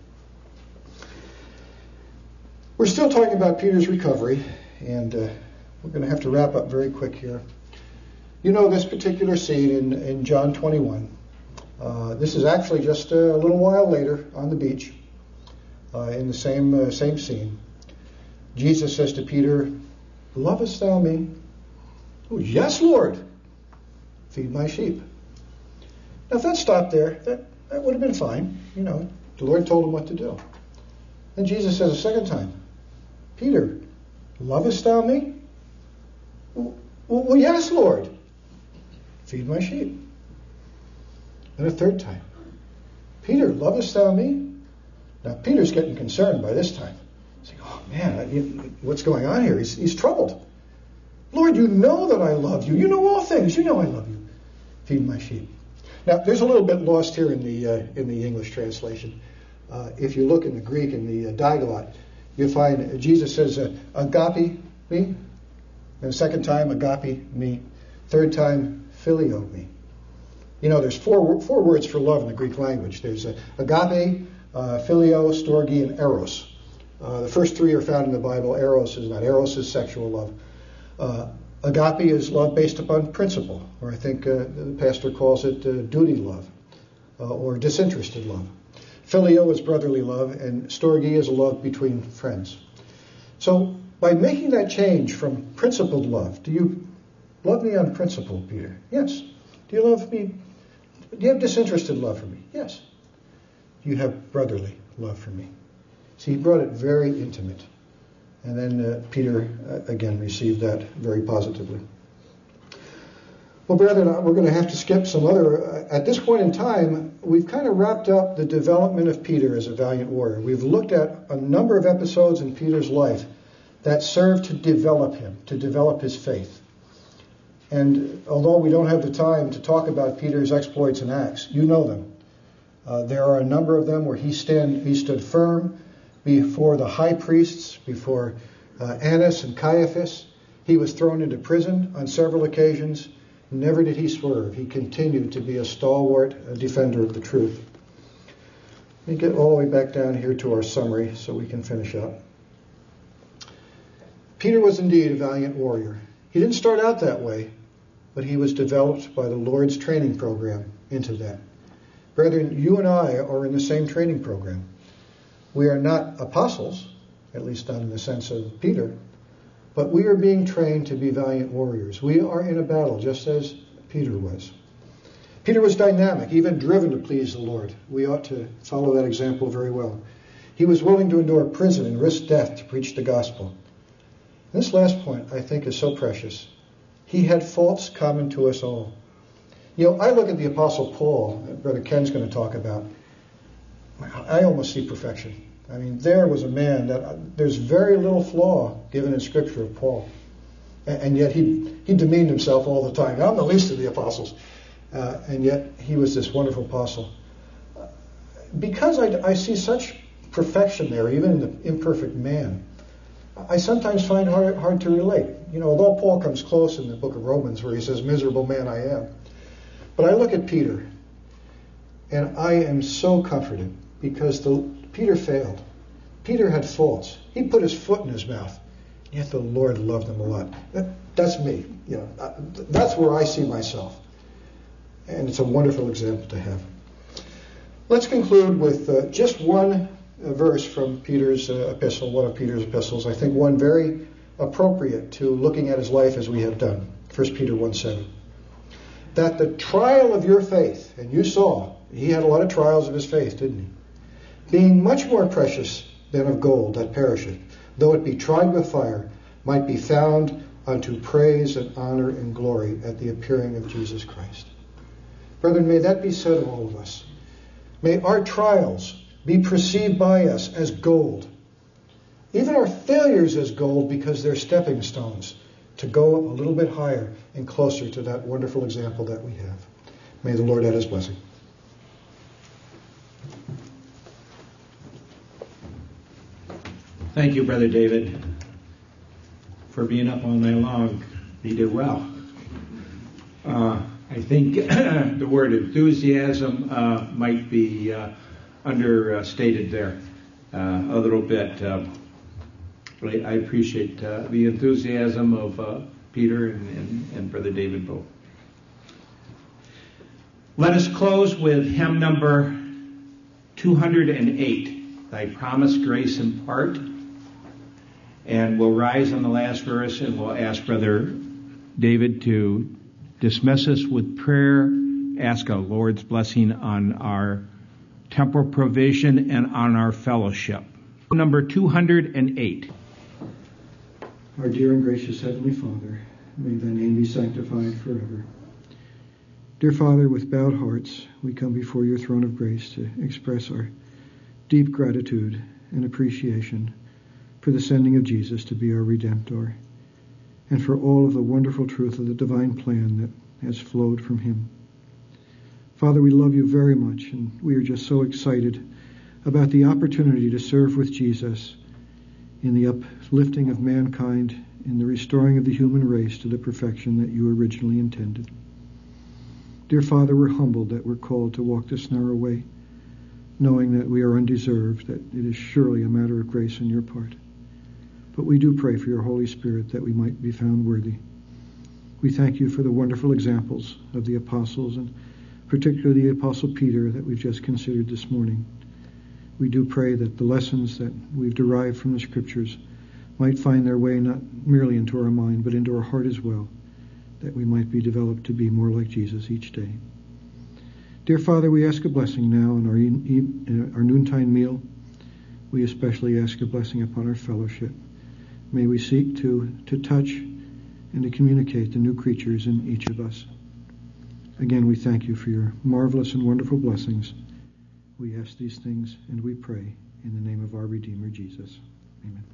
We're still talking about Peter's recovery, and uh, we're going to have to wrap up very quick here. You know this particular scene in, in John twenty-one. Uh, this is actually just a little while later on the beach, uh, in the same uh, same scene. Jesus says to Peter, lovest thou me? Oh, yes, Lord. Feed my sheep. Now, if that stopped there, that, that would have been fine. You know, the Lord told him what to do. Then Jesus says a second time, Peter, lovest thou me? Well, well, yes, Lord. Feed my sheep. And a third time, Peter, lovest thou me? Now, Peter's getting concerned by this time. He's like, oh, man, what's going on here? He's, he's troubled. Lord, you know that I love you. You know all things. You know I love you. Feed my sheep. Now, there's a little bit lost here in the uh, in the English translation. Uh, if you look in the Greek, in the uh, Digalot, you find Jesus says, uh, agape me. And the second time, agape me. Third time, phileo me. You know, there's four four words for love in the Greek language. There's uh, agape, uh, phileo, storge, and eros. Uh, the first three are found in the Bible. Eros is not. Eros is sexual love. Uh, agape is love based upon principle, or I think uh, the pastor calls it uh, duty love, uh, or disinterested love. Phileo is brotherly love, and storge is love between friends. So by making that change from principled love, do you love me on principle, Peter? Yes. Do you love me? Do you have disinterested love for me? Yes. Do you have brotherly love for me? See, he brought it very intimate. And then uh, Peter, uh, again, received that very positively. Well, brethren, we're going to have to skip some other... Uh, at this point in time, we've kind of wrapped up the development of Peter as a valiant warrior. We've looked at a number of episodes in Peter's life that served to develop him, to develop his faith. And although we don't have the time to talk about Peter's exploits and acts, you know them. Uh, there are a number of them where he, stand, he stood firm before the high priests, before uh, Annas and Caiaphas. He was thrown into prison on several occasions. Never did he swerve. He continued to be a stalwart, a defender of the truth. Let me get all the way back down here to our summary so we can finish up. Peter was indeed a valiant warrior. He didn't start out that way, but he was developed by the Lord's training program into that. Brethren, you and I are in the same training program. We are not apostles, at least not in the sense of Peter, but we are being trained to be valiant warriors. We are in a battle, just as Peter was. Peter was dynamic, even driven to please the Lord. We ought to follow that example very well. He was willing to endure prison and risk death to preach the gospel. This last point, I think, is so precious. He had faults common to us all. You know, I look at the Apostle Paul, that Brother Ken's going to talk about. I almost see perfection. I mean, there was a man that there's very little flaw given in Scripture of Paul. And yet he, he demeaned himself all the time. I'm the least of the apostles. Uh, and yet he was this wonderful apostle. Because I, I see such perfection there, even in the imperfect man, I sometimes find hard, hard to relate. You know, although Paul comes close in the book of Romans where he says, miserable man I am. But I look at Peter, and I am so comforted because the, Peter failed. Peter had faults. He put his foot in his mouth, yet the Lord loved him a lot. That, that's me. You know, that's where I see myself. And it's a wonderful example to have. Let's conclude with uh, just one uh, verse from Peter's uh, epistle, one of Peter's epistles. I think one very appropriate to looking at his life as we have done. First Peter one seven. That the trial of your faith, and you saw, he had a lot of trials of his faith, didn't he? Being much more precious than of gold that perisheth, though it be tried with fire, might be found unto praise and honor and glory at the appearing of Jesus Christ. Brethren, may that be said of all of us. May our trials be perceived by us as gold, even our failures as gold, because they're stepping stones to go a little bit higher and closer to that wonderful example that we have. May the Lord add his blessing. Thank you, Brother David, for being up all night long. You did well. Uh, I think the word enthusiasm uh, might be uh, understated there uh, a little bit. Uh, I appreciate uh, the enthusiasm of uh, Peter and, and, and Brother David both. Let us close with hymn number two hundred eight, Thy Promised Grace Impart. And we'll rise on the last verse and we'll ask Brother David to dismiss us with prayer, ask our Lord's blessing on our temporal provision and on our fellowship. Number two hundred eight. Our dear and gracious Heavenly Father, may thy name be sanctified forever. Dear Father, with bowed hearts, we come before your throne of grace to express our deep gratitude and appreciation for the sending of Jesus to be our Redemptor, and for all of the wonderful truth of the divine plan that has flowed from him. Father, we love you very much, and we are just so excited about the opportunity to serve with Jesus in the uplifting of mankind, in the restoring of the human race to the perfection that you originally intended. Dear Father, we're humbled that we're called to walk this narrow way, knowing that we are undeserved, that it is surely a matter of grace on your part. But we do pray for your Holy Spirit that we might be found worthy. We thank you for the wonderful examples of the apostles, and particularly the Apostle Peter that we've just considered this morning. We do pray that the lessons that we've derived from the Scriptures might find their way not merely into our mind, but into our heart as well, that we might be developed to be more like Jesus each day. Dear Father, we ask a blessing now in our, e- our noontime meal. We especially ask a blessing upon our fellowship. May we seek to, to touch and to communicate the new creatures in each of us. Again, we thank you for your marvelous and wonderful blessings. We ask these things and we pray in the name of our Redeemer, Jesus. Amen.